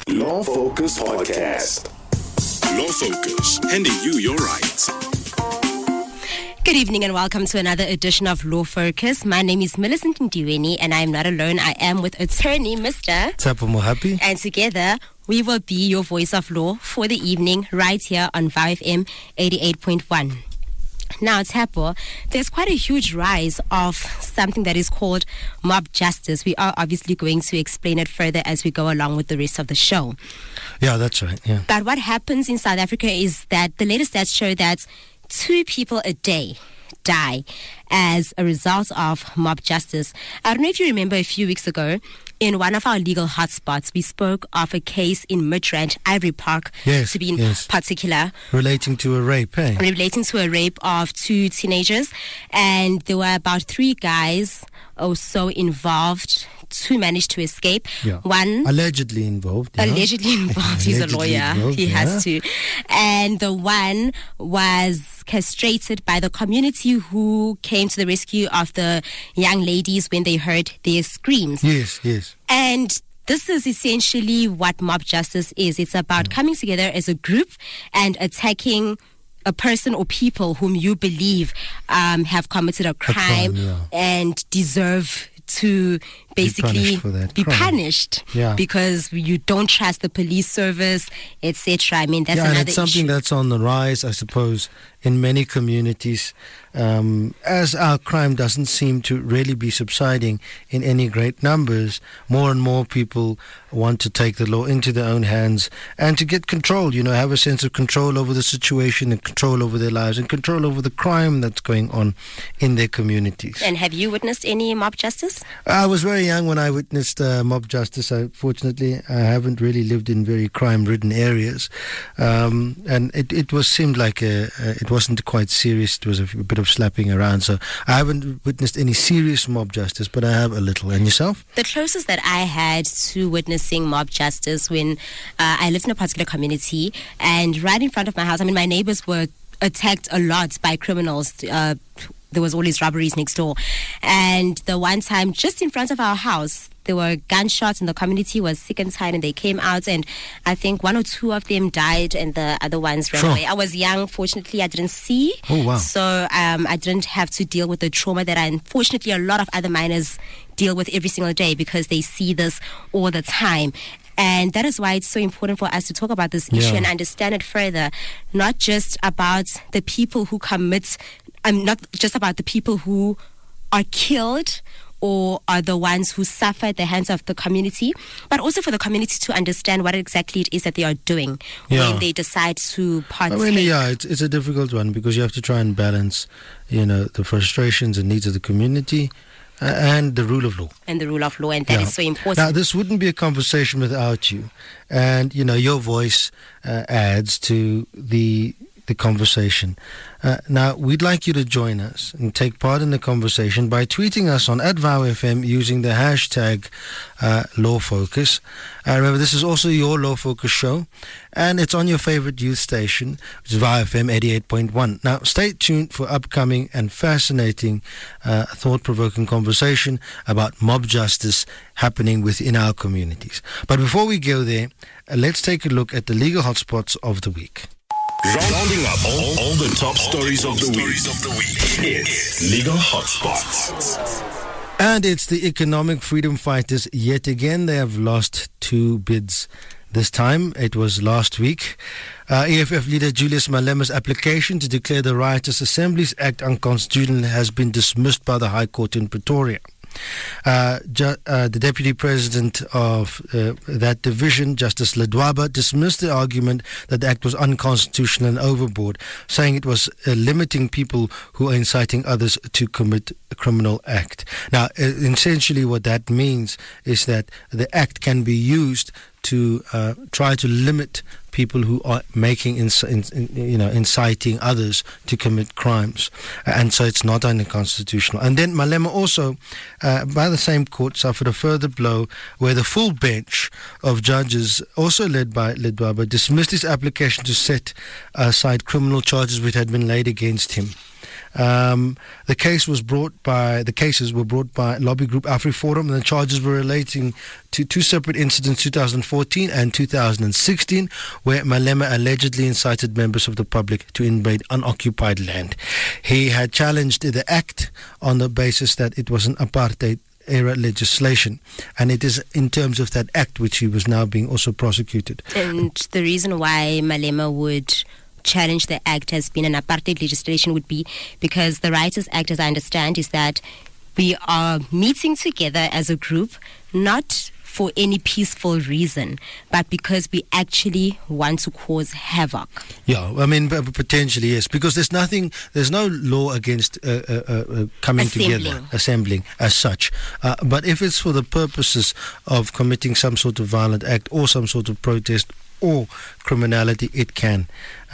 Law Focus Podcast. Law Focus, handing you your rights. Good evening and welcome to another edition of Law Focus. My name is Millicent Ndiweni and I am not alone. I am with attorney Mr. Tsapo Mohapi. And together we will be your voice of law for the evening right here on VOW FM 88.1. Now, Tsapo, there's quite a huge rise of something that is called mob justice. We are obviously going to explain it further as we go along with the rest of the show. Yeah, that's right. Yeah. But what happens in South Africa is that the latest stats show that 2 people a day die as a result of mob justice. I don't know if you remember a few weeks ago, in one of our legal hotspots, we spoke of a case in Midrand, Ivory Park, to be in particular. Relating to a rape, eh? Relating to a rape of 2 teenagers. And there were about 3 guys also involved. 2 managed to escape. Yeah. One allegedly involved. Yeah. Allegedly involved. He's a lawyer. He has to. And the one was castrated by the community who came to the rescue of the young ladies when they heard their screams. Yes. And this is essentially what mob justice is. It's about coming together as a group and attacking a person or people whom you believe have committed a crime, and deserve to basically be punished because you don't trust the police service, etc. I mean, that's another and it's something issue that's on the rise, I suppose, in many communities, as our crime doesn't seem to really be subsiding in any great numbers. More and more people want to take the law into their own hands and to get control, have a sense of control over the situation and control over their lives and control over the crime that's going on in their communities. And have you witnessed any mob justice? I was very young when I witnessed mob justice. Fortunately, I haven't really lived in very crime-ridden areas, and it seemed like it wasn't quite serious. It was a bit of slapping around. So I haven't witnessed any serious mob justice, but I have a little. And yourself? The closest that I had to witnessing mob justice when I lived in a particular community, and right in front of my house, my neighbors were attacked a lot by criminals. There was always robberies next door. And the one time, just in front of our house, there were gunshots and the community was sick and tired and they came out and I think 1 or 2 of them died and the other ones ran away. I was young. Fortunately, I didn't see. Oh, wow. So I didn't have to deal with the trauma that unfortunately a lot of other minors deal with every single day because they see this all the time. And that is why it's so important for us to talk about this issue and understand it further, not just about the people who commit, not just about the people who are killed or are the ones who suffer at the hands of the community, but also for the community to understand what exactly it is that they are doing when they decide to partake. It's a difficult one because you have to try and balance, the frustrations and needs of the community and the rule of law. And that is so important. Now, this wouldn't be a conversation without you. And, your voice adds to the conversation. Now, we'd like you to join us and take part in the conversation by tweeting us on @VOWFM using the hashtag LawFocus. Remember, this is also your Law Focus show, and it's on your favorite youth station, which is VOW FM 88.1. Now, stay tuned for upcoming and fascinating thought-provoking conversation about mob justice happening within our communities. But before we go there, let's take a look at the legal hotspots of the week. Rounding up all the top stories of the week. It's Legal Hotspots. And it's the economic freedom fighters yet again. They have lost 2 bids. This time, it was last week. EFF leader Julius Malema's application to declare the Riotous Assemblies Act unconstitutional has been dismissed by the High Court in Pretoria. The Deputy President of that division, Justice Ledwaba, dismissed the argument that the act was unconstitutional and overboard, saying it was limiting people who are inciting others to commit a criminal act. Now, essentially what that means is that the act can be used to try to limit people who are inciting others to commit crimes, and so it's not unconstitutional. And then Malema also, by the same court, suffered a further blow where the full bench of judges, also led by Ledwaba, dismissed his application to set aside criminal charges which had been laid against him. The cases were brought by lobby group AfriForum, and the charges were relating to two separate incidents, 2014 and 2016, where Malema allegedly incited members of the public to invade unoccupied land. He had challenged the act on the basis that it was an apartheid era legislation, and it is in terms of that act which he was now being also prosecuted. And the reason why Malema would challenge the act as being an apartheid legislation would be because the Writers' Act, as I understand, is that we are meeting together as a group, not for any peaceful reason, but because we actually want to cause havoc. Yeah, I mean, potentially, yes, because there's no law against coming together, assembling as such. But if it's for the purposes of committing some sort of violent act or some sort of protest or criminality, it can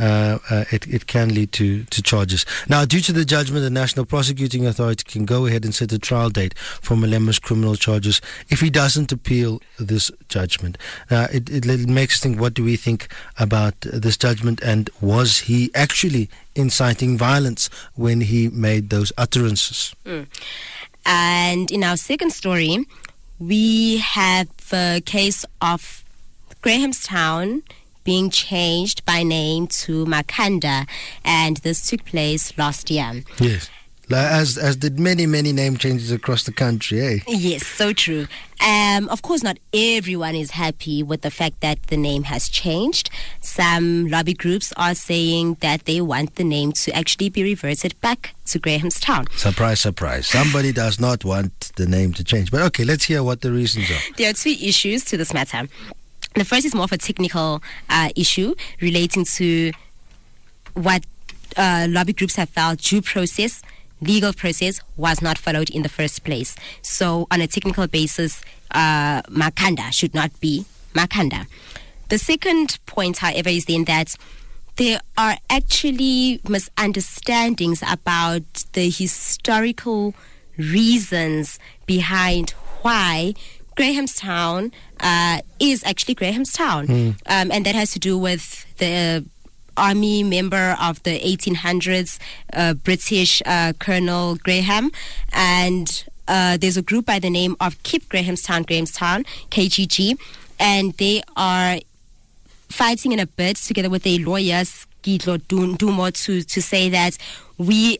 lead to charges. Now, due to the judgment, the National Prosecuting Authority can go ahead and set a trial date for Malema's criminal charges if he doesn't appeal this judgment. It makes us think, what do we think about this judgment, and was he actually inciting violence when he made those utterances? And in our second story, we have a case of Grahamstown being changed by name to Makhanda, and this took place last year. Yes, as did many name changes across the country, eh? Yes, so true. Of course, not everyone is happy with the fact that the name has changed. Some lobby groups are saying that they want the name to actually be reverted back to Grahamstown. Surprise, surprise. Somebody does not want the name to change. But okay, let's hear what the reasons are. There are two issues to this matter. The first is more of a technical issue relating to what lobby groups have felt legal process was not followed in the first place. So on a technical basis, Makhanda should not be Makhanda. The second point, however, is then that there are actually misunderstandings about the historical reasons behind why Grahamstown is actually Grahamstown. And that has to do with the army member of the 1800s, British Colonel Graham. And there's a group by the name of Keep Grahamstown, KGG. And they are fighting in a bid together with a lawyer, Skidlo Dumo, to say that we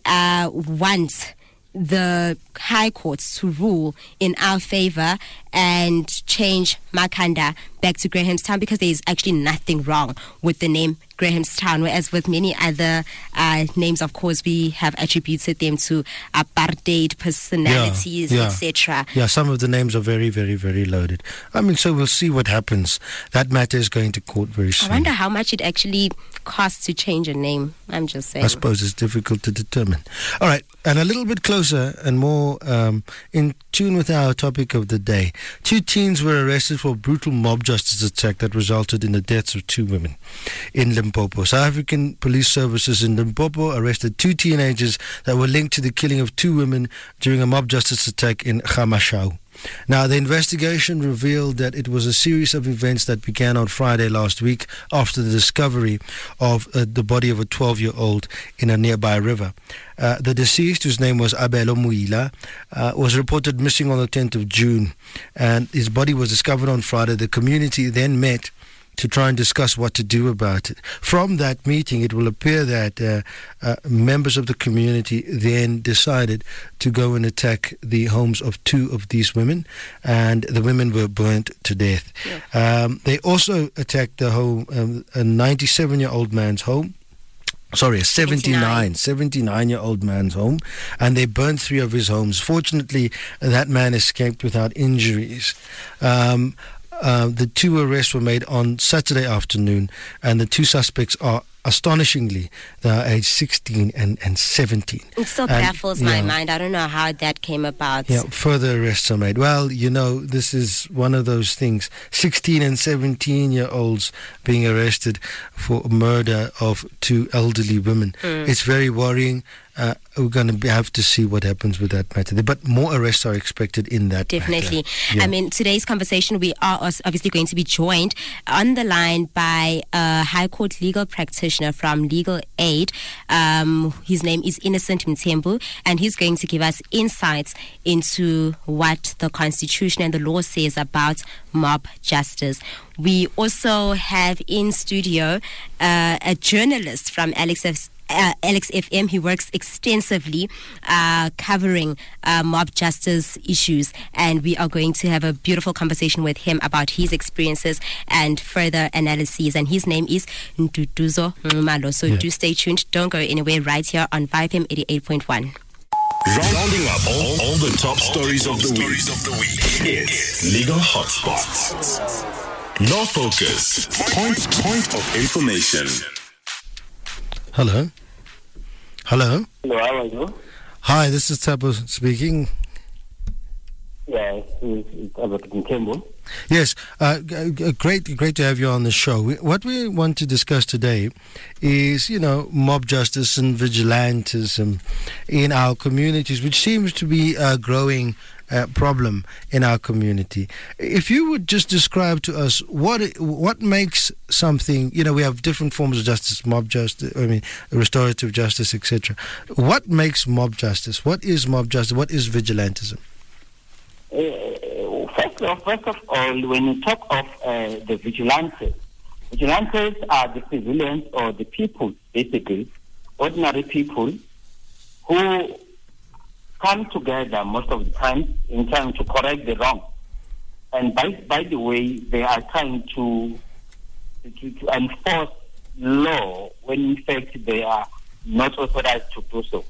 want the High Courts to rule in our favor and change Makhanda back to Grahamstown, because there is actually nothing wrong with the name Grahamstown, whereas with many other names, of course, we have attributed them to apartheid personalities, etc. Yeah, some of the names are very, very, very loaded. I mean, so we'll see what happens. That matter is going to court very soon. I wonder how much it actually costs to change a name. I'm just saying. I suppose it's difficult to determine. All right, and a little bit closer and more in tune with our topic of the day. 2 teens were arrested for a brutal mob justice attack that resulted in the deaths of 2 women in Limpopo. South African Police Services in Limpopo arrested 2 teenagers that were linked to the killing of 2 women during a mob justice attack in Gamashau. Now, the investigation revealed that it was a series of events that began on Friday last week after the discovery of the body of a 12-year-old in a nearby river. The deceased, whose name was Abelo Muila, was reported missing on the 10th of June, and his body was discovered on Friday. The community then met to try and discuss what to do about it. From that meeting, it will appear that members of the community then decided to go and attack the homes of 2 of these women, and the women were burnt to death. Yeah. They also attacked the home, a 97-year-old man's home. Sorry, a 79-year-old man's home, and they burned 3 of his homes. Fortunately, that man escaped without injuries. The 2 arrests were made on Saturday afternoon, and the 2 suspects are, astonishingly, they are aged 16 and 17. It still baffles my mind. I don't know how that came about. Yeah, further arrests are made. Well, you know, this is one of those things. 16 and 17-year-olds being arrested for murder of 2 elderly women. It's very worrying. we're going to have to see what happens with that matter. But more arrests are expected in that Definitely. matter. Yeah. I mean, today's conversation, we are obviously going to be joined on the line by a High Court legal practitioner from Legal Aid. His name is Innocent Mthembu, and he's going to give us insights into what the Constitution and the law says about mob justice. We also have in studio a journalist from Alex FM. He works extensively covering mob justice issues, and we are going to have a beautiful conversation with him about his experiences and further analyses. And his name is Ntutuzo Ngumalo. So do stay tuned. Don't go anywhere, right here on 5M 88.1. Rounding up all the top stories of the week. It's Legal Hotspots. Law Focus. Point of information. Hello. Hello, how are you? Hi, this is Tabo speaking. Yes, it's Albert Mthembu. Yes, great to have you on the show. What we want to discuss today is, mob justice and vigilantism in our communities, which seems to be a growing problem in our community. If you would just describe to us what makes something, we have different forms of justice, mob justice, restorative justice, etc. What makes mob justice? What is mob justice? What is vigilantism? First of all, when you talk of the vigilantes are the civilians or the people, basically, ordinary people who come together most of the time in trying to correct the wrong. And by the way, they are trying to enforce law when in fact they are not authorized to do so.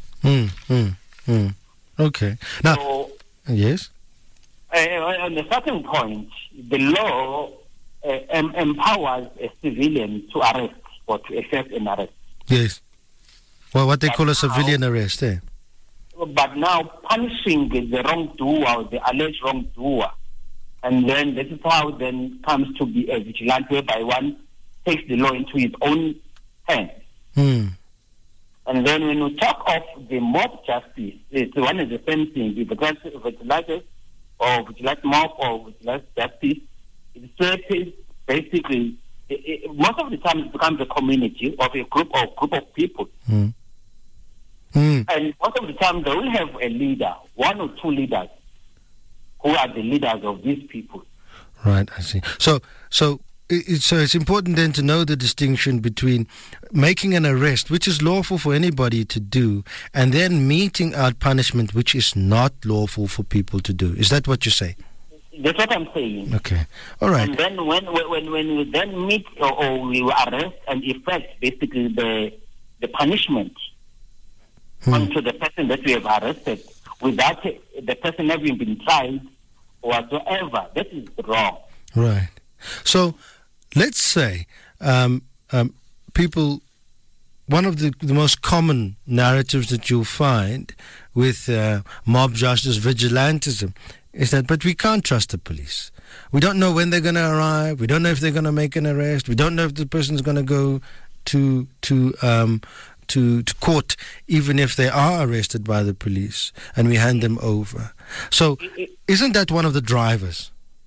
Okay. Now, so, yes? On a certain point, the law empowers a civilian to arrest or to effect an arrest. Yes. Well, what they call a civilian arrest, eh? But now punishing the wrongdoer or the alleged wrongdoer, and then this is how then comes to be a vigilante, whereby one takes the law into his own hands. And then when we talk of the mob justice, it's one and the same thing. Because vigilante or vigilante mob or vigilante justice, it's basically, most of the time it becomes a community of a group of people. And most of the time they will have a leader, one or two leaders, who are the leaders of these people. Right, I see. So it's important then to know the distinction between making an arrest, which is lawful for anybody to do, and then meting out punishment, which is not lawful for people to do. Is that what you say? That's what I'm saying. Okay, all right. And then when we then meet or we arrest and effect basically the punishment onto the person that we have arrested without the person having been tried whatsoever, that is wrong. Right. So let's say people, one of the most common narratives that you'll find with mob justice, vigilantism, is that, but we can't trust the police. We don't know when they're going to arrive. We don't know if they're going to make an arrest. We don't know if the person's going to go to court, even if they are arrested by the police, and we hand them over. So isn't that one of the drivers?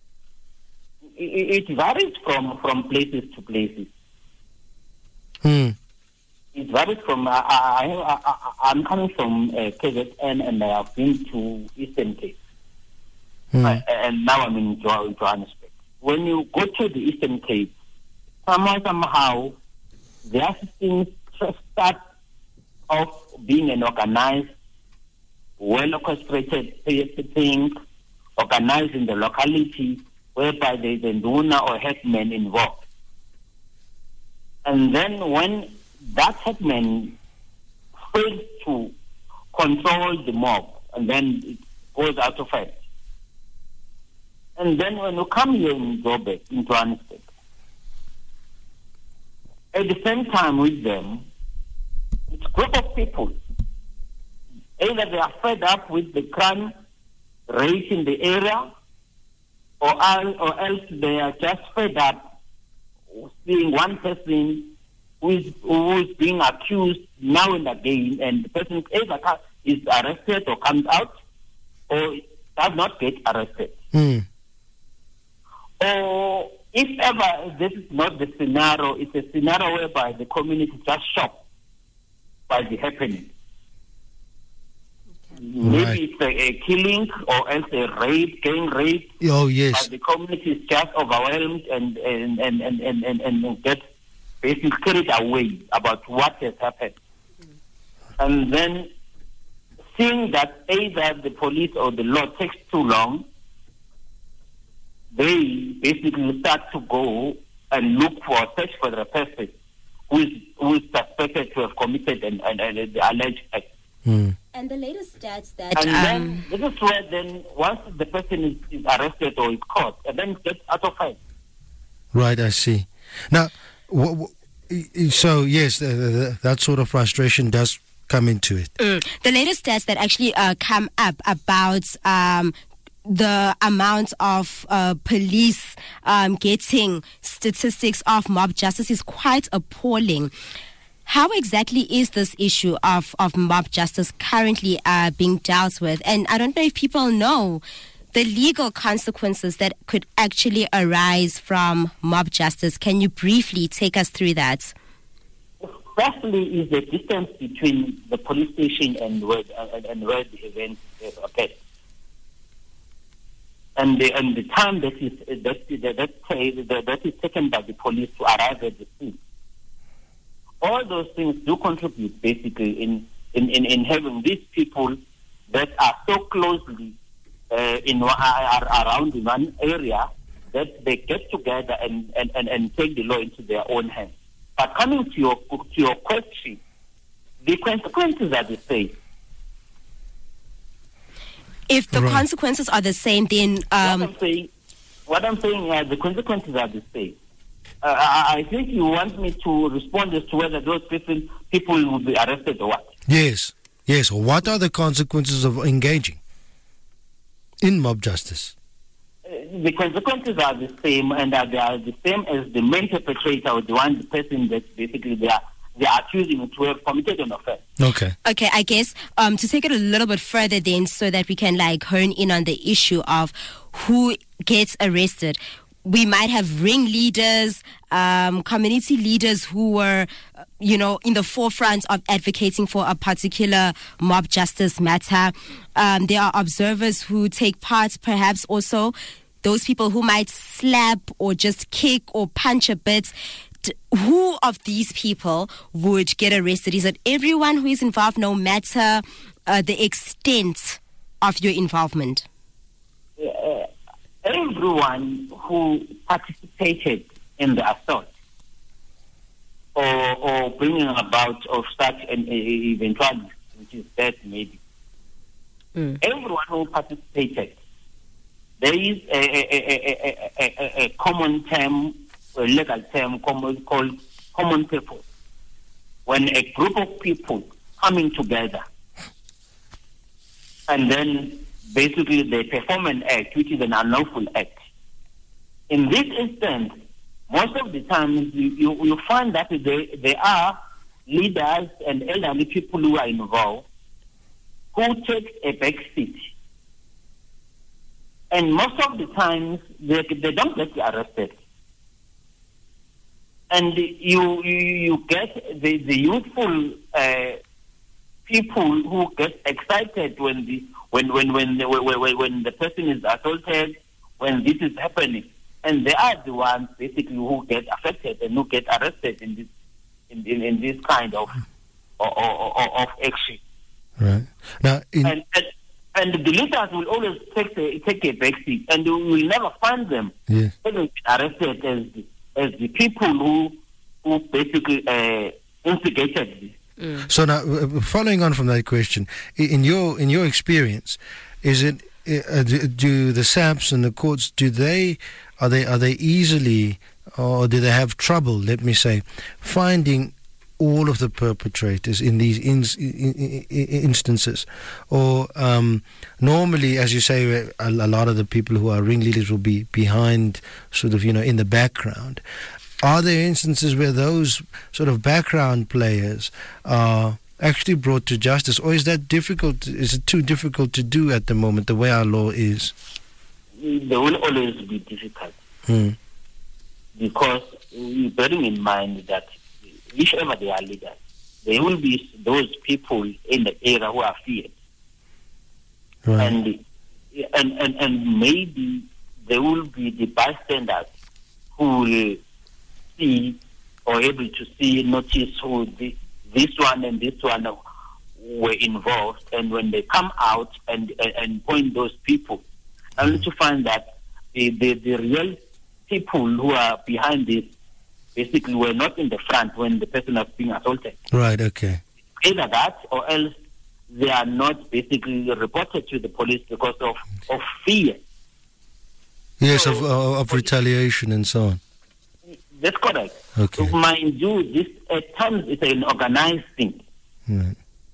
It varies from places to places. It varies from, I'm coming from KZN and I have been to Eastern Cape. And now I'm in Johannesburg. When you go to the Eastern Cape, somehow their systems start off being an organized, well-orchestrated thing, organized in the locality, whereby there is a nduna or headman involved. And then when that headman fails to control the mob, and then it goes out of hand. And then when you come here in Joburg, in Johannesburg, at the same time with them, it's a group of people. Either they are fed up with the crime rate in the area, or else they are just fed up seeing one person who is being accused now and again, and the person either is arrested or comes out, or does not get arrested. Or if ever this is not the scenario, it's a scenario whereby the community is just shocked by the happening. Maybe it's a killing or else a rape, gang rape. Oh yes. But the community is just overwhelmed and gets basically carried away about what has happened. And then seeing that either the police or the law takes too long, they basically start to go and look for, search for the person who is suspected to have committed the alleged act. And the latest stats that... And then, this is where then, once the person is arrested or is caught, and then gets out of hand. Right, I see. Now, so yes, that sort of frustration does come into it. The latest stats that actually come up about the amount of police getting statistics of mob justice is quite appalling. How exactly is this issue of mob justice currently being dealt with? And I don't know if people know the legal consequences that could actually arise from mob justice. Can you briefly take us through that? Firstly, is the distance between the police station and where the event occurred, and the time that is taken by the police to arrive at the scene. All those things do contribute basically in having these people that are so closely around in one area that they get together and take the law into their own hands. But coming to your question, the consequences are the same. If the consequences are the same, then what I'm saying is the consequences are the same. I think you want me to respond as to whether those people will be arrested or what? Yes. What are the consequences of engaging in mob justice? The consequences are the same, and they are the same as the main perpetrator or the person that basically they are accusing to have committed an offense. Okay, I guess to take it a little bit further then, so that we can hone in on the issue of who gets arrested. We might have ringleaders, community leaders who were, in the forefront of advocating for a particular mob justice matter. There are observers who take part, perhaps also those people who might slap or just kick or punch a bit. Who of these people would get arrested? Is it everyone who is involved, no matter the extent of your involvement? Everyone who participated in the assault or bringing about of such an eventuality, which is death maybe. Everyone who participated, there is a common term, a legal term called common purpose. When a group of people coming together and then basically they perform an act which is an unlawful act. In this instance, most of the time you find that there are leaders and elderly people who are involved who take a back seat. And most of the times they don't get arrested. And you get the youthful people who get excited when the person is assaulted, when this is happening, and they are the ones basically who get affected and who get arrested in this kind of action. Right now, and the leaders will always take a backseat, and we will never find them arrested as the people who basically instigated this. So now, following on from that question, in your experience, is it do the SAPS and the courts are they easily, or do they have trouble, let me say, finding all of the perpetrators in these instances, or normally, as you say, a lot of the people who are ringleaders will be behind, sort of, in the background. are there instances where those sort of background players are actually brought to justice, or is that difficult? Is it too difficult to do at the moment, the way our law is? There will always be difficult because bearing in mind that whichever they are leaders, there will be those people in the area who are feared, Right. and maybe there will be the bystanders who will see or able to see, notice who this one and this one were involved, and when they come out and point those people, only to find that the real people who are behind this basically were not in the front when the person was being assaulted. Right, okay. Either that or else they are not basically reported to the police because of fear. Yes, So- of retaliation and so on. That's correct. Okay. Mind you, this at times it's an organized thing. Right.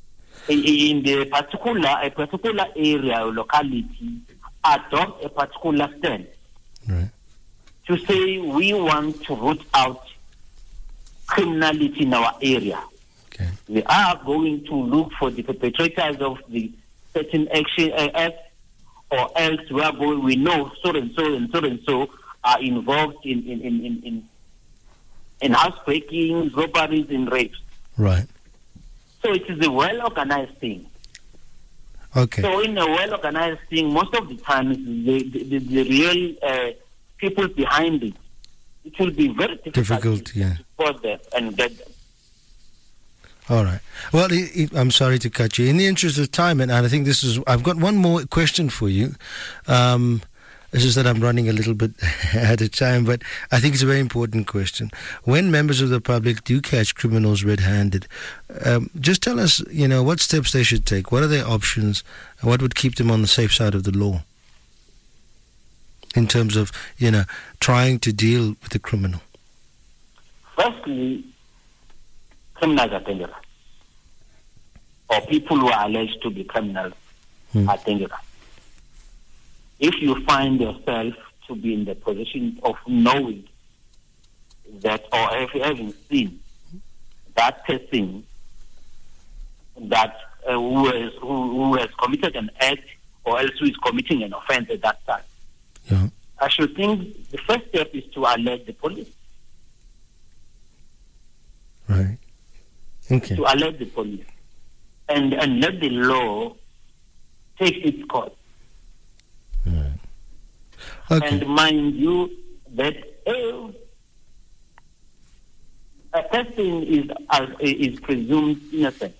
In a particular area or locality, adopt a particular stand Right. to say we want to root out criminality in our area. Okay. We are going to look for the perpetrators of the certain action act, or else we know so and so and so and so are involved in housebreakings, robberies, and rapes. Right. So it is a well-organized thing. Okay. So in a well-organized thing, most of the times the real people behind it, it will be very difficult yeah. to spot them and get them. All right. Well, I'm sorry to cut you. In the interest of time, and I think I've got one more question for you. It's just that I'm running a little bit out of time, but I think it's a very important question. When members of the public do catch criminals red-handed, just tell us, what steps they should take. What are their options, and what would keep them on the safe side of the law in terms of, trying to deal with the criminal? Firstly, criminals are dangerous, or people who are alleged to be criminals are dangerous. If you find yourself to be in the position of knowing that, or if having seen that person that who has committed an act, or else who is committing an offense at that time, Yeah. I should think the first step is to alert the police. Right. Okay. To alert the police and let the law take its course. Right. Okay. And mind you that a person is presumed innocent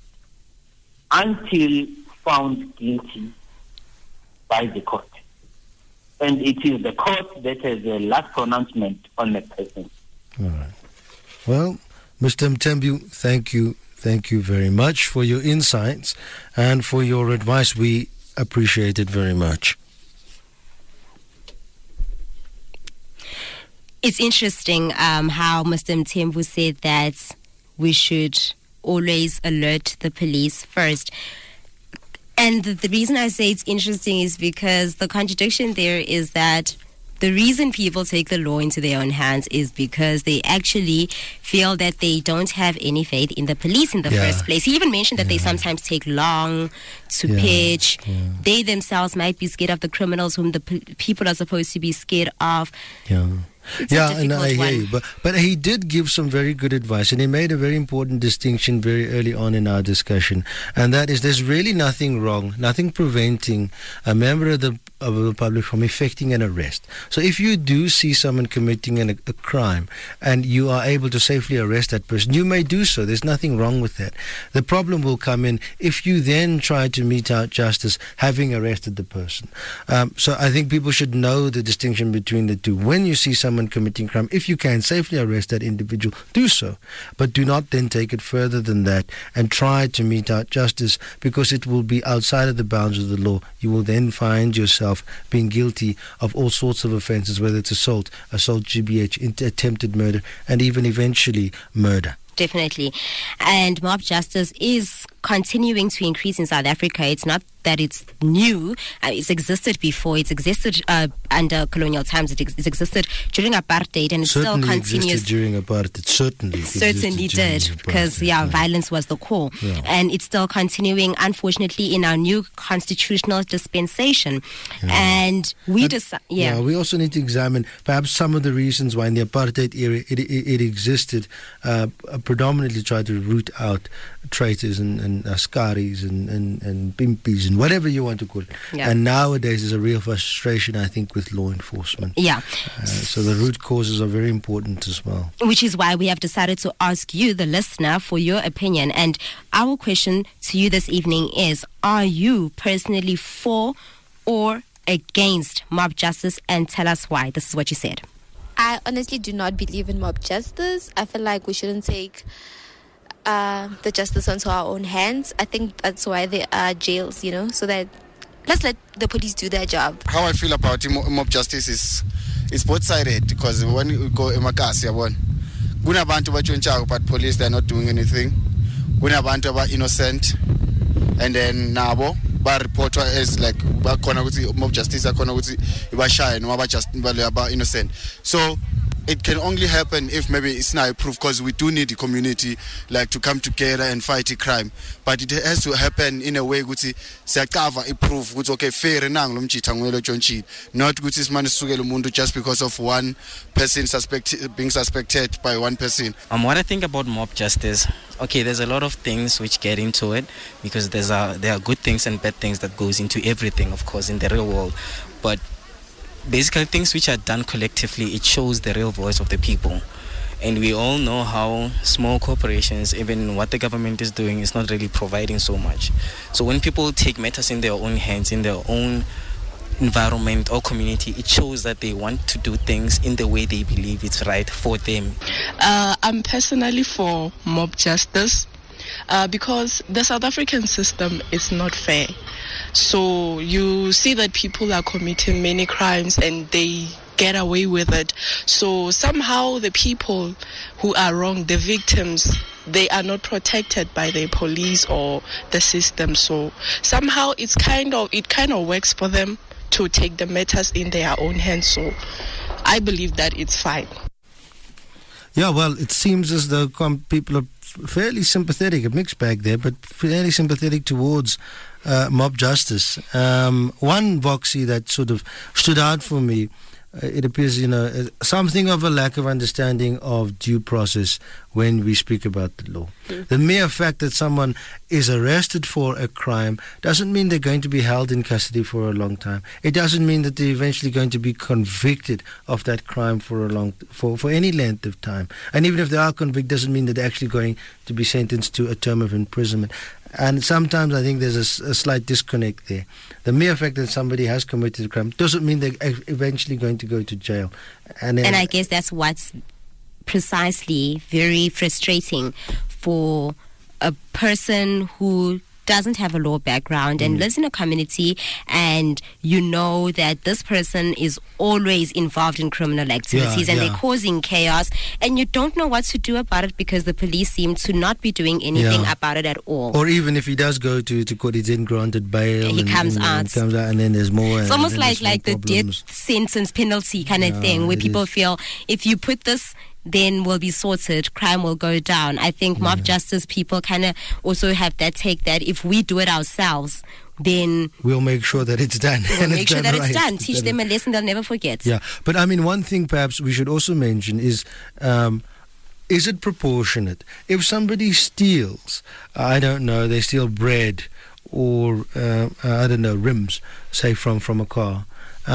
until found guilty by the court. And it is the court that has the last pronouncement on a person. All right. Well, Mr. Mthembu, thank you very much for your insights and for your advice. We appreciate it very much. It's interesting how Mr. Mthembu said that we should always alert the police first. And the reason I say it's interesting is because the contradiction there is that the reason people take the law into their own hands is because they actually feel that they don't have any faith in the police in the first place. He even mentioned that they sometimes take long to pitch. Yeah. They themselves might be scared of the criminals whom the people are supposed to be scared of. Yeah. It's a And I difficult hear one. you. But he did give some very good advice, and he made a very important distinction very early on in our discussion, and that is there's really nothing wrong, nothing preventing a member of the public from effecting an arrest. So if you do see someone committing a crime and you are able to safely arrest that person, you may do so. There's nothing wrong with that. The problem will come in if you then try to mete out justice having arrested the person. So I think people should know the distinction between the two. When you see someone committing crime, if you can safely arrest that individual, do so. But do not then take it further than that and try to mete out justice, because it will be outside of the bounds of the law. You will then find yourself being guilty of all sorts of offences, whether it's assault, GBH, attempted murder, and even eventually murder. Definitely. And mob justice is continuing to increase in South Africa. It's not that it's new. It's existed before. It's existed under colonial times. It's existed during apartheid, and it still continues. Existed during apartheid. Certainly did, because violence was the core, and it's still continuing, unfortunately, in our new constitutional dispensation. And we we also need to examine perhaps some of the reasons why in the apartheid era it existed. Predominantly tried to root out traitors and askaris and pimpies and whatever you want to call it. And nowadays there's a real frustration, I think, with law enforcement. So the root causes are very important as well. Which is why we have decided to ask you, the listener, for your opinion. And our question to you this evening is, are you personally for or against mob justice? And tell us why. This is what you said. I honestly do not believe in mob justice. I feel like we shouldn't take the justice onto our own hands. I think that's why there are jails, so that let's let the police do their job. How I feel about mob justice is both-sided, because when you go emakasi, kunabantu batshontshayo, but police, they're not doing anything. Kunabantu aba innocent, and then nabo ba report as like bakhona ukuthi mob justice akhona ukuthi ibashaya noma ba innocent. So it can only happen if maybe it's not proof, because we do need the community like to come together and fight the crime. But it has to happen in a way ukuthi siyacava iproof ukuthi okay fair nang lo mjitha ngwelo tshontshiwe, not ukuthi simane sukela umuntu just because of one person being suspected by one person. What I think about mob justice, okay, there's a lot of things which get into it, because there are good things and bad things that goes into everything, of course, in the real world. But basically, things which are done collectively, it shows the real voice of the people. And we all know how small corporations, even what the government is doing, is not really providing so much. So when people take matters in their own hands, in their own environment or community, it shows that they want to do things in the way they believe it's right for them. I'm personally for mob justice because the South African system is not fair. So you see that people are committing many crimes and they get away with it. So somehow the people who are wrong, the victims, they are not protected by the police or the system. So somehow it kind of works for them to take the matters in their own hands. So I believe that it's fine. Yeah, well, it seems as though people are fairly sympathetic, a mixed bag there, but fairly sympathetic towards mob justice. One Voxy that sort of stood out for me, it appears, something of a lack of understanding of due process when we speak about the law. The mere fact that someone is arrested for a crime doesn't mean they're going to be held in custody for a long time. It doesn't mean that they're eventually going to be convicted of that crime for any length of time. And even if they are convicted, doesn't mean that they're actually going to be sentenced to a term of imprisonment. And sometimes I think there's a slight disconnect there. The mere fact that somebody has committed a crime doesn't mean they're eventually going to go to jail. And I guess that's what's precisely very frustrating for a person who doesn't have a law background and lives in a community, and you know that this person is always involved in criminal activities and they're causing chaos, and you don't know what to do about it because the police seem to not be doing anything about it at all. Or even if he does go to court, he's then granted bail. He comes out and then there's more. It's almost like the death sentence penalty kind of thing, where people feel if you put this, then we'll be sorted, crime will go down. I think mob justice people kind of also have that take that if we do it ourselves, then we'll make sure that it's done. We'll make sure that it's done. Teach them a lesson they'll never forget. Yeah, but I mean, one thing perhaps we should also mention is it proportionate? If somebody steals, I don't know, they steal bread or, I don't know, rims, say from a car,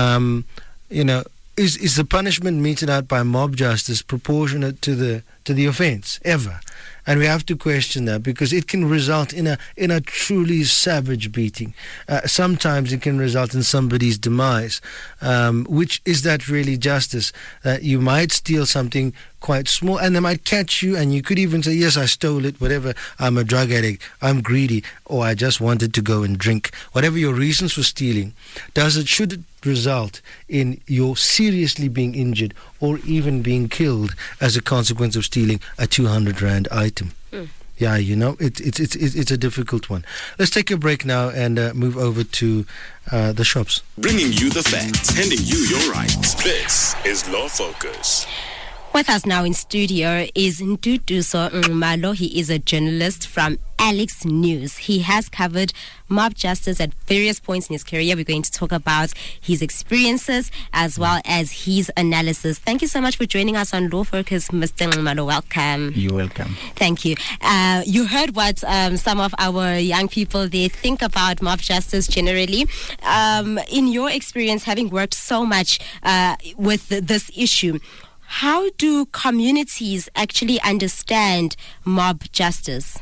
Is the punishment meted out by mob justice proportionate to the offence ever? And we have to question that, because it can result in a truly savage beating. Sometimes it can result in somebody's demise. Which is that really justice? You might steal something quite small and they might catch you, and you could even say, yes, I stole it, whatever, I'm a drug addict, I'm greedy, or I just wanted to go and drink. Whatever your reasons for stealing, should it result in your seriously being injured or even being killed as a consequence of stealing a 200 Rand item? Yeah, it's a difficult one. Let's take a break now and move over to the shops. Bringing you the facts, handing you your rights. This is Law Focus. With us now in studio is Nduduso Ngumalo. He is a journalist from Alex News. He has covered mob justice at various points in his career. We're going to talk about his experiences as well as his analysis. Thank you so much for joining us on Law Focus, Mr. Ngumalo. Welcome. You're welcome. Thank you. You heard what some of our young people, they think about mob justice generally. In your experience, having worked so much with this issue, how do communities actually understand mob justice?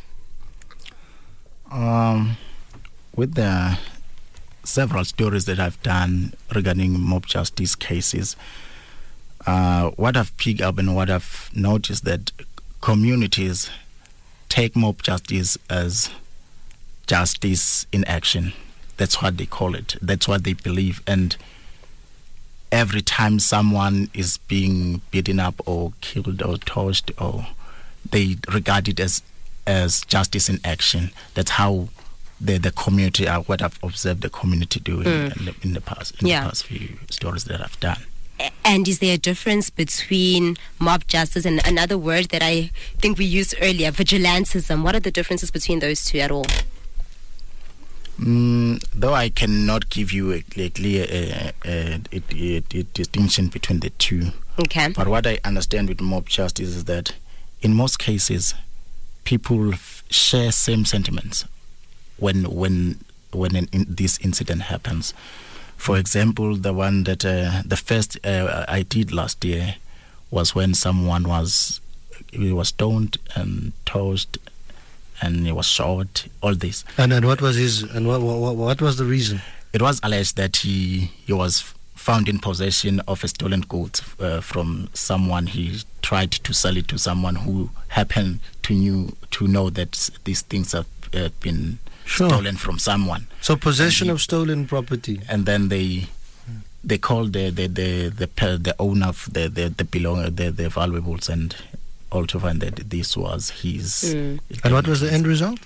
With the several stories that I've done regarding mob justice cases, what I've picked up and what I've noticed that communities take mob justice as justice in action. That's what they call it. That's what they believe. And every time someone is being beaten up or killed or torched, or they regard it as justice in action. That's how the community, what I've observed the community doing in the past few stories that I've done. And is there a difference between mob justice and another word that I think we used earlier, vigilantism? What are the differences between those two at all? Though I cannot give you a clear distinction between the two. Okay. But what I understand with mob justice is that in most cases, people share same sentiments when this incident happens. For example, the one that the first I did last year was when someone was stoned and tossed and he was shot. All this. And then what was what was the reason? It was alleged that he was found in possession of a stolen goods from someone. He tried to sell it to someone who happened to know that these things have been stolen from someone. So possession of stolen property. And then they called the owner of the valuables and all to find that this was his. And what was the end result?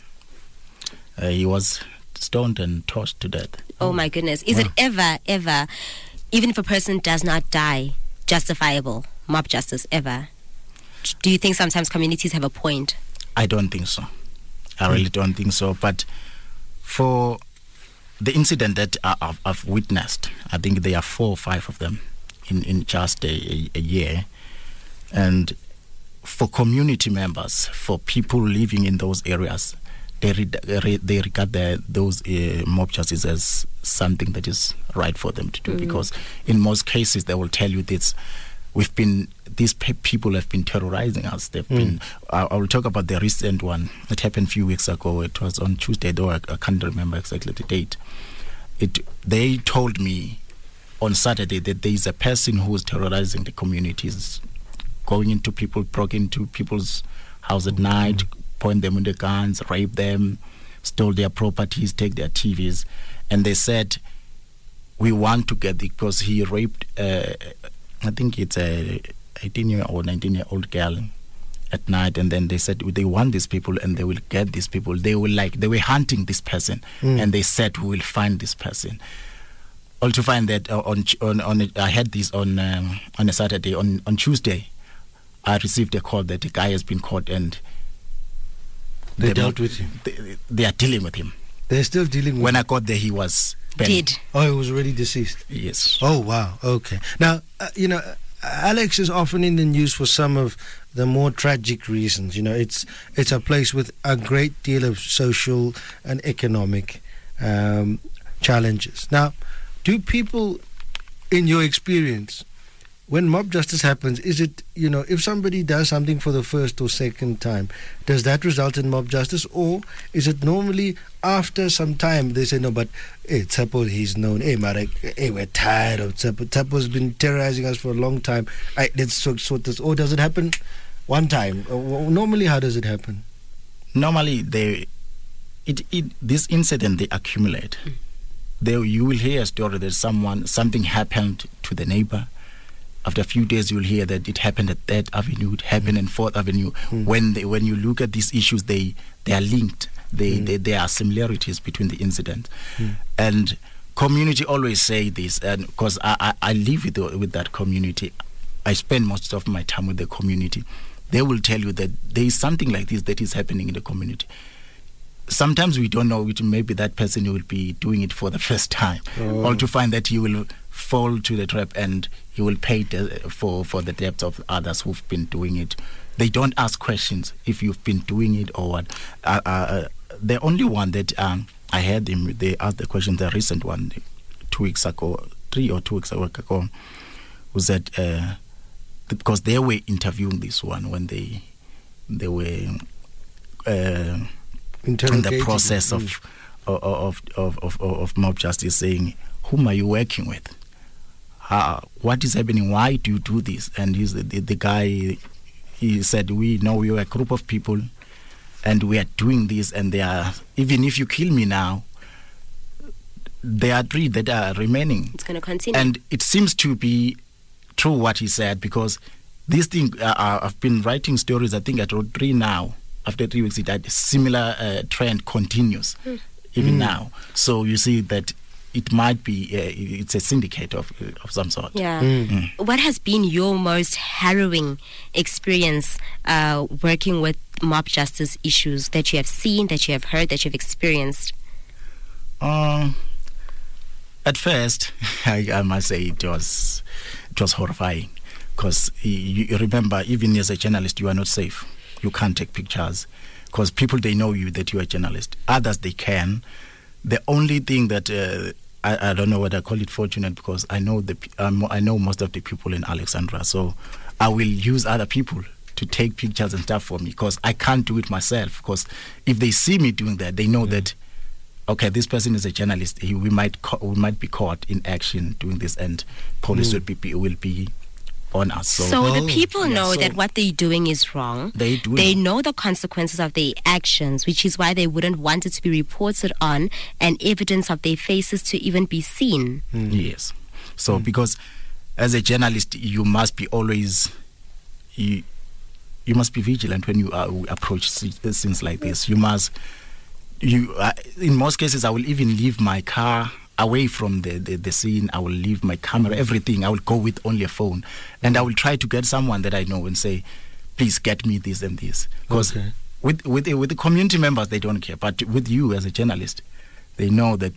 He was stoned and tossed to death. Oh my goodness. Is it ever, even if a person does not die, justifiable, mob justice, ever? Do you think sometimes communities have a point? I don't think so. I really don't think so. But for the incident that I've witnessed, I think there are 4 or 5 of them in just a year. And for community members, for people living in those areas, they regard those mob justice as something that is right for them to do, because in most cases they will tell you this. These people have been terrorizing us. They've been. I will talk about the recent one. It happened a few weeks ago. It was on Tuesday, though I can't remember exactly the date. They told me on Saturday that there is a person who is terrorizing the communities, going into people, broke into people's house at night, point them with the guns, rape them, stole their properties, take their TVs. And they said, we want to get, because he raped, I think it's a 18-year or 19-year-old girl at night. And then they said they want these people and they will get these people. They were hunting this person, and they said, we will find this person. All to find that I had this on a Saturday. On Tuesday, I received a call that the guy has been caught and they dealt with him. They are dealing with him. They're still dealing with him. When I got there, he was dead. Oh, he was already deceased. Yes. Oh, wow. Okay. Now, Alex is often in the news for some of the more tragic reasons. It's a place with a great deal of social and economic challenges. Now, do people, in your experience, when mob justice happens, is it, if somebody does something for the first or second time, does that result in mob justice? Or is it normally after some time they say, no, but Tsepo, he's known, we're tired of Tsepo. Tsepo's been terrorizing us for a long time. Let's sort this. Or does it happen one time? Normally, how does it happen? Normally, this incident, they accumulate. You will hear a story that something happened to the neighbor, After a few days, you'll hear that it happened at 3rd Avenue, it happened in 4th Avenue. When you look at these issues, they are linked. There are similarities between the incidents. And community always say this, and because I live with that community, I spend most of my time with the community. They will tell you that there is something like this that is happening in the community. Sometimes we don't know, maybe that person will be doing it for the first time, or to find that he will fall to the trap and he will pay for the debts of others who've been doing it. They don't ask questions if you've been doing it or what. The only one that I heard him, they asked the question, the recent one, 2 weeks ago, 3 or 2 weeks ago, was that because they were interviewing this one when they were in the process of mob justice, saying, whom are you working with? What is happening? Why do you do this? And the guy, he said, we know we are a group of people and we are doing this, and they are, even if you kill me now, there are 3 that are remaining. It's going to continue. And it seems to be true what he said, because this thing, I've been writing stories, I think I wrote 3 now. After 3 weeks, a similar trend continues, even now. So you see that it might be, it's a syndicate of some sort. Yeah. What has been your most harrowing experience working with mob justice issues that you have seen, that you have heard, that you've experienced? At first, I must say it was horrifying, because you remember, even as a journalist, you are not safe. You can't take pictures because people, they know you, that you're a journalist. Others, they can. The only thing that I don't know what I call it fortunate, because I know I know most of the people in Alexandra, so I will use other people to take pictures and stuff for me, because I can't do it myself. Because if they see me doing that, they know that, okay, this person is a journalist. We might be caught in action doing this, and police will be on us. So the people know that what they're doing is wrong. They know the consequences of their actions, which is why they wouldn't want it to be reported on and evidence of their faces to even be seen. Yes. So because as a journalist, you must be always, you must be vigilant when you approach things like this. You must, in most cases, I will even leave my car away from the scene. I will leave my camera, everything. I will go with only a phone, and I will try to get someone that I know and say, please get me this and this. Because with the community members, they don't care, but with you as a journalist, they know that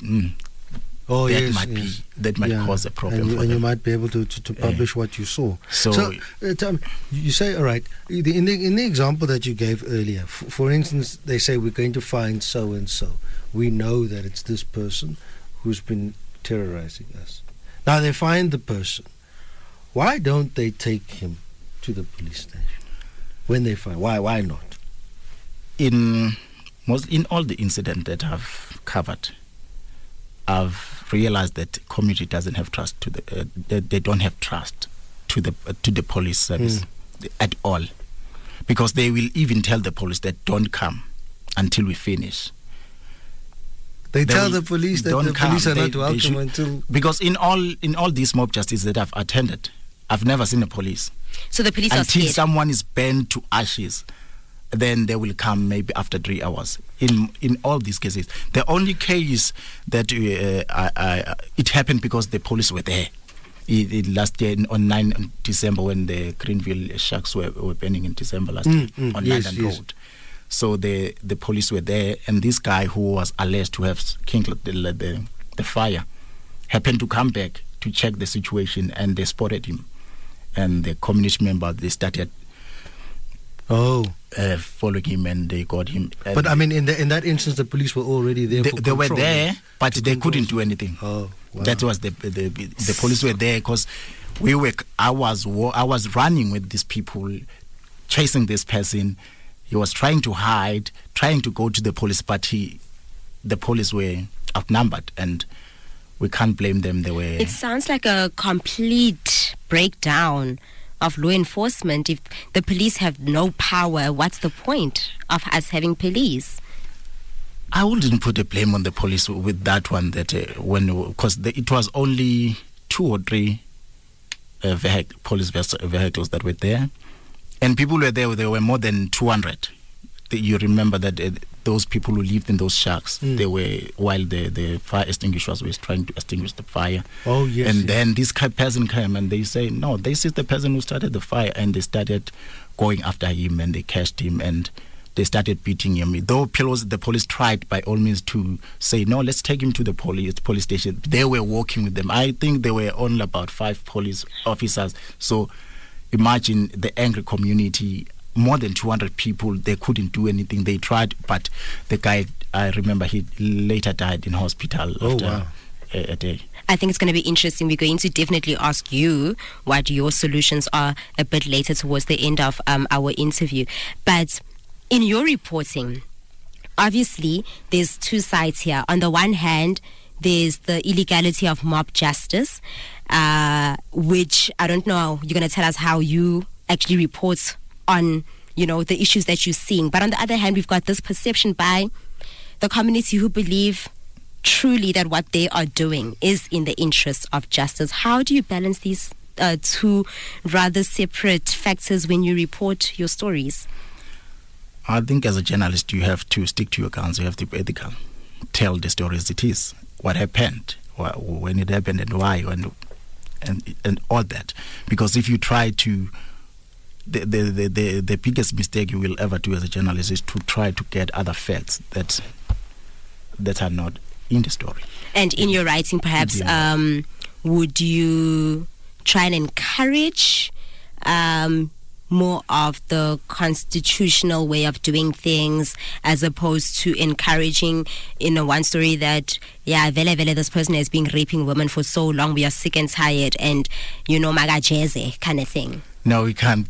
that might cause a problem and for them. And you might be able to publish what you saw. So you say, all right, in the example that you gave earlier, for instance, they say we're going to find so and so. We know that it's this person who's been terrorizing us. Now they find the person. Why don't they take him to the police station when they find? Why not? In all the incidents that I've covered, I've realized that community doesn't have trust to they don't have trust to the police service at all, because they will even tell the police that don't come until we finish. They tell the police that the police are not welcome until... Because in all these mob justice that I've attended, I've never seen a police. So the police are scared. Until someone is burned to ashes, then they will come maybe after 3 hours. In all these cases, the only case that it happened because the police were there. Last year on 9 December, when the Greenville Sharks were burning in December last year on London Road. So the police were there, and this guy who was alleged to have kindled the fire happened to come back to check the situation, and they spotted him. And the community members, they started following him, and they got him. But I mean, in that instance, the police were already there. They were there, but they couldn't do anything. Oh, wow. That was the police were there because I was running with these people, chasing this person. He was trying to hide, trying to go to the police, but the police were outnumbered, and we can't blame them. It sounds like a complete breakdown of law enforcement. If the police have no power, what's the point of us having police? I wouldn't put the blame on the police with that one. Because it was only 2 or 3 police vehicles that were there. And people were there. There were more than 200. You remember that those people who lived in those shacks, they were, while the fire extinguishers was trying to extinguish the fire. Oh, yes. And then this person came and they say, no, this is the person who started the fire. And they started going after him and they catched him and they started beating him. Though the police tried by all means to say, no, let's take him to the police station. They were walking with them. I think there were only about 5 police officers. So imagine the angry community, more than 200 people, they couldn't do anything. They tried, but the guy, I remember he later died in hospital after a day. I think it's going to be interesting. We're going to definitely ask you what your solutions are a bit later towards the end of our interview. But in your reporting, obviously, there's 2 sides here. On the one hand, there's the illegality of mob justice, which I don't know, you're going to tell us how you actually report on, the issues that you're seeing. But on the other hand, we've got this perception by the community who believe truly that what they are doing is in the interest of justice. How do you balance these 2 rather separate factors when you report your stories? I think as a journalist, you have to stick to your guns. You have to be ethical. Tell the story as it is. What happened, when it happened, and why, and all that. Because if you try to, the biggest mistake you will ever do as a journalist is to try to get other facts that are not in the story. And in your writing, perhaps, would you try and encourage more of the constitutional way of doing things, as opposed to encouraging in one story that this person has been raping women for so long, we are sick and tired, and magajeze kind of thing? No, we can't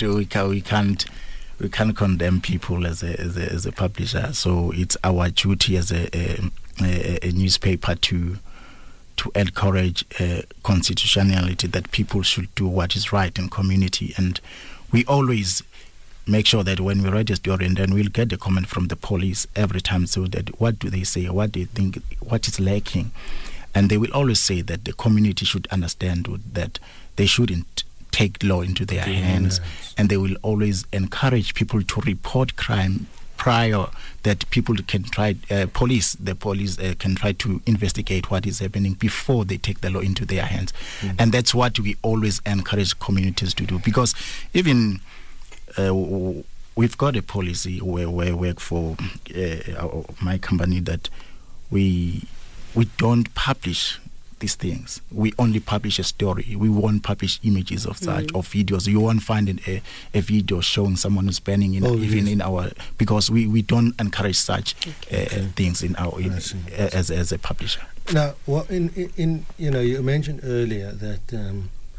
condemn people as a publisher. So it's our duty as a newspaper to encourage constitutionality, that people should do what is right in community. And we always make sure that when we write a story, and then we'll get the comment from the police every time, so that what do they say, what do they think, what is lacking. And they will always say that the community should understand that they shouldn't take law into their hands, and they will always encourage people to report crime prior, that people can try, the police can try to investigate what is happening before they take the law into their hands. And that's what we always encourage communities to do, because even we've got a policy where we work for my company, that we don't publish these things. We only publish a story. We won't publish images of such or videos. You won't find a video showing someone who's burning in our, because we don't encourage such things in our as a publisher. Now, in you mentioned earlier that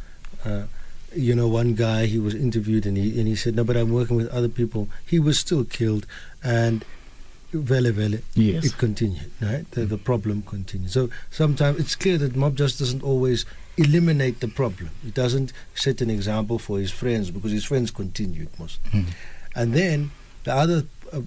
one guy, he was interviewed and he said, no, but I'm working with other people. He was still killed, and yes, it continued, right? The problem continued. So sometimes it's clear that mob justice doesn't always eliminate the problem. It doesn't set an example for his friends, because his friends continued most. And then the other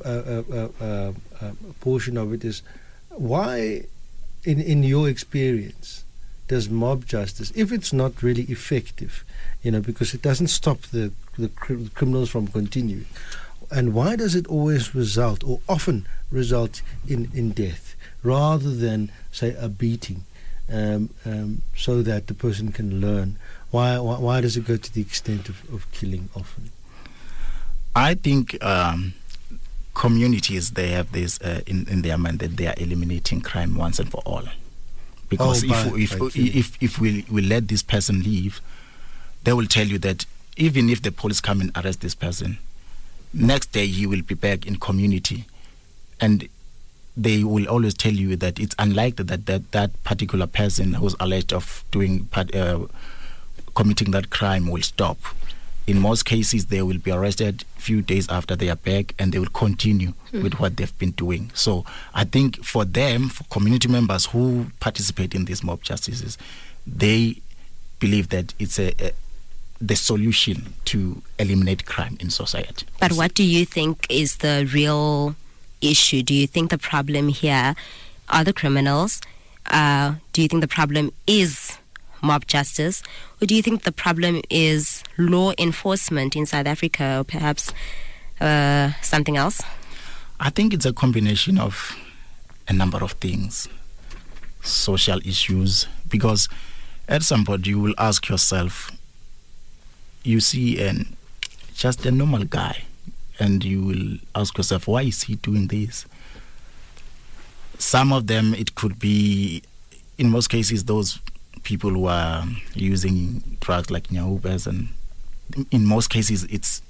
portion of it is, why, in your experience, does mob justice, if it's not really effective, because it doesn't stop the criminals from continuing, and why does it always result, or often result, in death, rather than, say, a beating, so that the person can learn? Why does it go to the extent of killing often? I think communities, they have this in their mind, that they are eliminating crime once and for all. Because if we let this person leave, they will tell you that even if the police come and arrest this person, next day he will be back in community, and they will always tell you that it's unlikely that particular person who's alleged of committing that crime will stop. In most cases, they will be arrested a few days after they are back, and they will continue with what they've been doing. So I think for them, for community members who participate in these mob justices, they believe that it's the solution to eliminate crime in society. But what do you think is the real issue? Do you think the problem here are the criminals? Do you think the problem is mob justice, or do you think the problem is law enforcement in South Africa, or perhaps something else? I think it's a combination of a number of things. Social issues, because at some point you will ask yourself, you see just a normal guy, and you will ask yourself, why is he doing this? Some of them, it could be, in most cases, those people who are using drugs like nyahubas, and in most cases, it's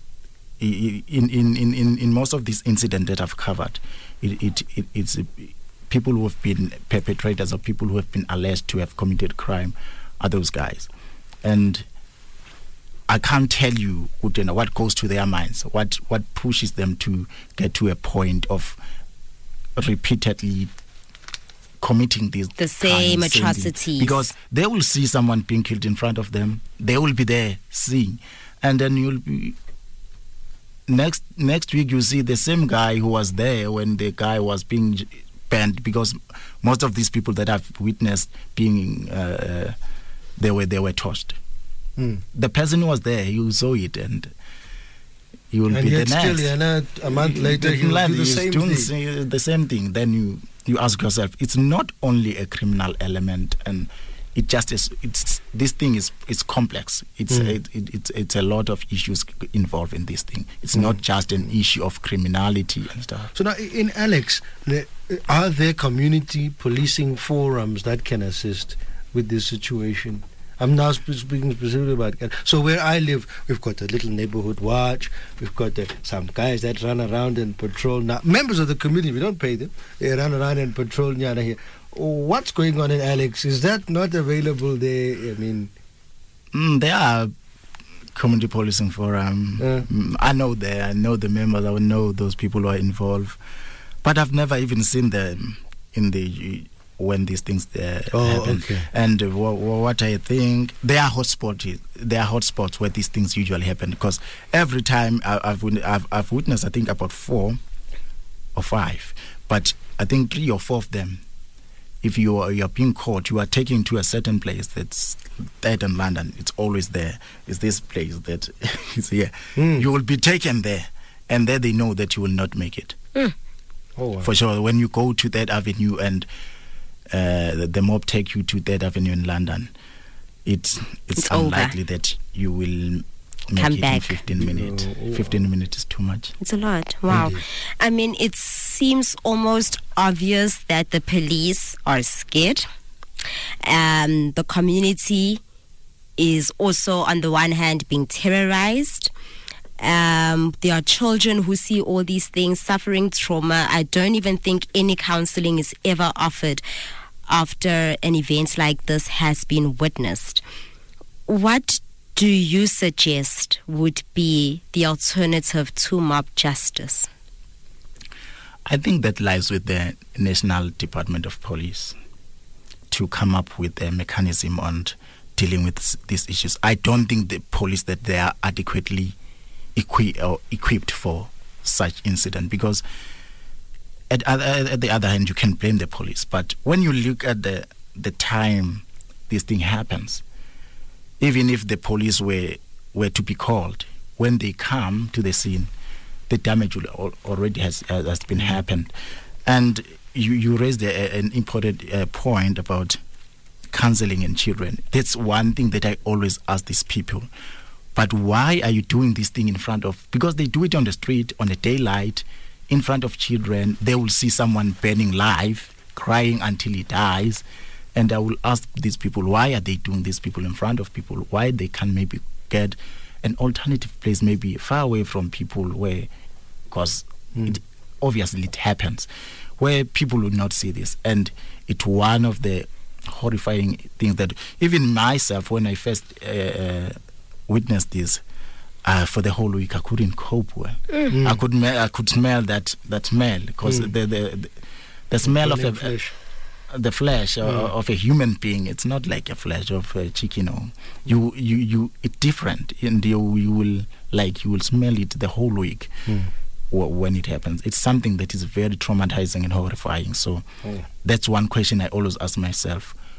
in most of these incidents that I've covered, it's people who have been perpetrators, or people who have been alleged to have committed crime are those guys. And I can't tell you what goes to their minds, what pushes them to get to a point of repeatedly committing the same atrocities. Because they will see someone being killed in front of them, they will be there seeing, and then you'll be next week you see the same guy who was there when the guy was being banned, because most of these people that I've witnessed being they were tossed. The person who was there, you saw it, and he will be the next. Still, a month later, he will do the same thing. Then you ask yourself, it's not only a criminal element, and it just is. This thing is complex. It's a lot of issues involved in this thing. It's not just an issue of criminality and stuff. So now, in Alex, are there community policing forums that can assist with this situation? I'm now speaking specifically about. So where I live, we've got a little neighborhood watch. We've got some guys that run around and patrol. Now, members of the community, we don't pay them. They run around and patrol here. What's going on in Alex? Is that not available there? I mean, there are community policing forum. I know the members. I know those people who are involved, but I've never even seen them when these things happen. Okay. And what I think, there are hotspots where these things usually happen, because every time I've witnessed, I think about 4 or 5, but I think 3 or 4 of them, if you are being caught, you are taken to a certain place that's there in London. It's always there. It's this place that is here. You will be taken there, and there they know that you will not make it. Wow. For sure. When you go to that avenue and the mob take you to that avenue in London, it's unlikely that you will make come it back in 15 minutes. 15 minutes is too much. It's a lot. Wow. Indeed. I mean, it seems almost obvious that the police are scared. The community is also, on the one hand, being terrorized. There are children who see all these things, suffering trauma. I don't even think any counseling is ever offered after an event like this has been witnessed. What do you suggest would be the alternative to mob justice? I think that lies with the National Department of Police to come up with a mechanism on dealing with these issues. I don't think the police that they are adequately equipped for such incident, because at the other hand, you can blame the police, but when you look at the time this thing happens, even if the police were to be called, when they come to the scene, the damage will already has been happened. And you raised an important point about counseling in children. That's one thing that I always ask these people. But why are you doing this thing in front of... Because they do it on the street, on the daylight, in front of children. They will see someone burning live, crying until he dies. And I will ask these people, why are they doing these people in front of people? Why they can maybe get an alternative place, maybe far away from people where... Because obviously it happens, where people will not see this. And it's one of the horrifying things that even myself, when I first... witnessed this for the whole week, I couldn't cope well. I could smell that smell, because the smell of the flesh of a human being. It's not like a flesh of a chicken. Or you it's different, and you will smell it the whole week when it happens. It's something that is very traumatizing and horrifying. So that's one question I always ask myself: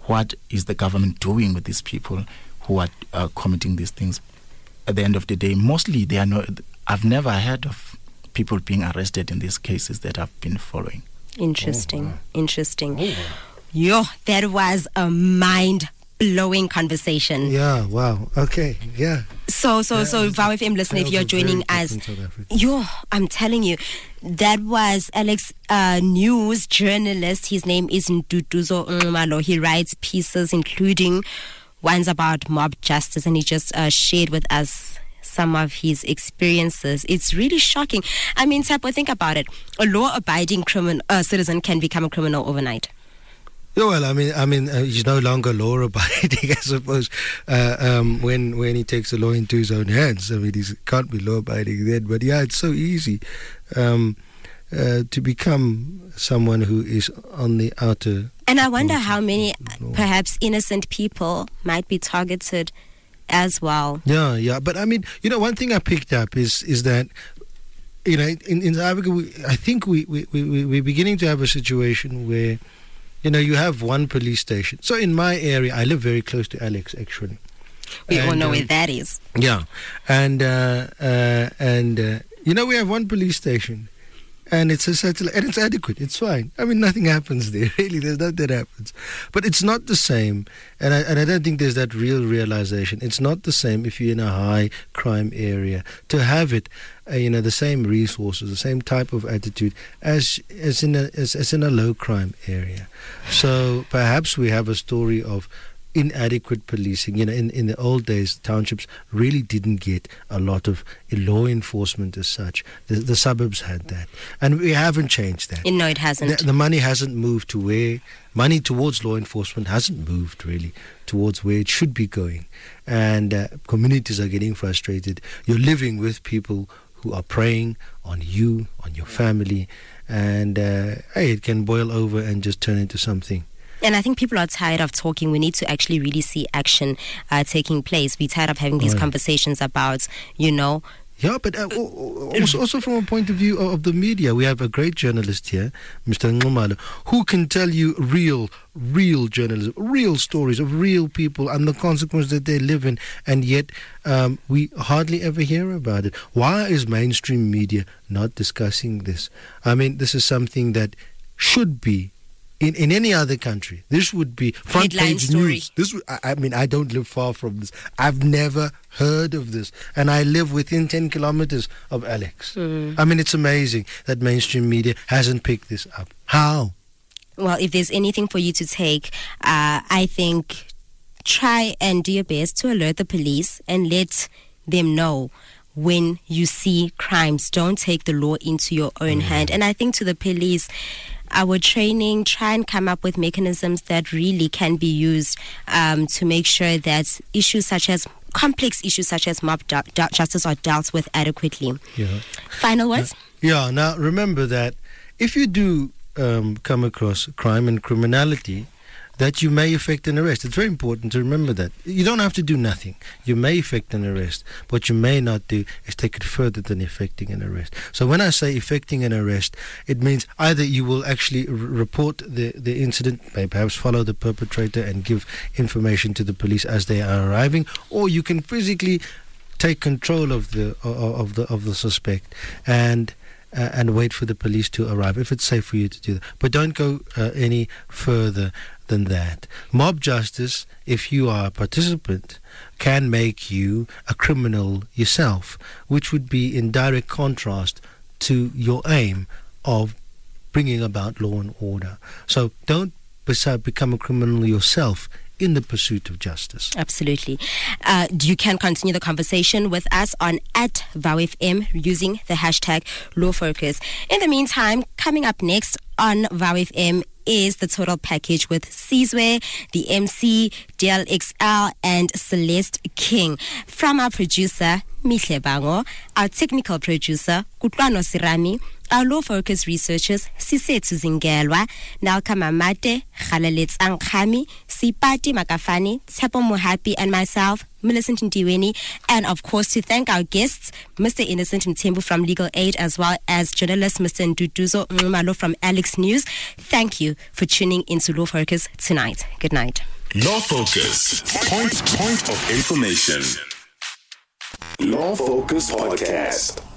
what is the government doing with these people who are committing these things? At the end of the day, mostly they are not. I've never heard of people being arrested in these cases that I've been following. Interesting. Yo, that was a mind-blowing conversation. Yeah, wow. Okay, yeah. So Vow FM listener, if you're joining us, I'm telling you, that was Alex, news journalist. His name is Nduduzo Nxumalo. He writes pieces, including ones about mob justice, and he just shared with us some of his experiences. It's really shocking. I mean, Tsepo, think about it. A law-abiding citizen can become a criminal overnight. Yeah, well, I mean, he's no longer law-abiding, I suppose, when he takes the law into his own hands. I mean, he can't be law-abiding then. But yeah, it's so easy to become someone who is on the outer. And I wonder how many, perhaps, innocent people might be targeted as well. Yeah. But I mean, one thing I picked up is that, in South Africa, I think we're beginning to have a situation where, you have one police station. So in my area, I live very close to Alex, actually. We all know where that is. Yeah. And we have one police station. And it's and it's adequate. It's fine. I mean, nothing happens there. Really, there's nothing that happens. But it's not the same. And I don't think there's that real realization. It's not the same if you're in a high crime area to have it, the same resources, the same type of attitude as in a low crime area. So perhaps we have a story of inadequate policing. In the old days, townships really didn't get a lot of law enforcement as such. The suburbs had that. And we haven't changed that. No, it hasn't. The money hasn't moved to where... Money towards law enforcement hasn't moved, really, towards where it should be going. And communities are getting frustrated. You're living with people who are preying on you, on your family. And, it can boil over and just turn into something. And I think people are tired of talking. We need to actually really see action taking place. We're tired of having these conversations about, Yeah, but also from a point of view of the media, we have a great journalist here, Mr. Nxumalo, who can tell you real journalism, real stories of real people and the consequences that they live in, and yet we hardly ever hear about it. Why is mainstream media not discussing this? I mean, this is something that should be in any other country. This would be front page news. I don't live far from this. I've never heard of this. And I live within 10 kilometers of Alex. I mean, it's amazing that mainstream media hasn't picked this up. How? Well, if there's anything for you to take, I think try and do your best to alert the police and let them know when you see crimes. Don't take the law into your own hand. And I think to the police, our training, try and come up with mechanisms that really can be used to make sure that complex issues such as mob justice are dealt with adequately. Yeah. Final words? Yeah, now remember that if you do come across crime and criminality, that you may effect an arrest. It's very important to remember that. You don't have to do nothing. You may effect an arrest. What you may not do is take it further than effecting an arrest. So when I say effecting an arrest, it means either you will actually report the incident, perhaps follow the perpetrator and give information to the police as they are arriving, or you can physically take control of the suspect and wait for the police to arrive if it's safe for you to do that. But don't go any further than that. Mob justice, if you are a participant, can make you a criminal yourself, which would be in direct contrast to your aim of bringing about law and order. So don't become a criminal yourself in the pursuit of justice. Absolutely. You can continue the conversation with us on @VowFM using the hashtag LawFocus. In the meantime, coming up next on VowFM is the total package with Sizwe, the MC, DLXL, and Celeste King. From our producer, Mihle Bango, our technical producer, Kutlwano Sirami, our Law Focus researchers, Sisethu Zingelwa, Nalka Mamate, Khalaletz Ankhami, Sipati Makafani, Tsepo Mohapi, and myself, Millicent Ndiweni, and of course to thank our guests, Mr. Innocent Mthembu from Legal Aid, as well as journalist Mr. Nduduzo Nxumalo from Alex News. Thank you for tuning into Law Focus tonight. Good night. Law Focus. Point of information. Law Focus Podcast.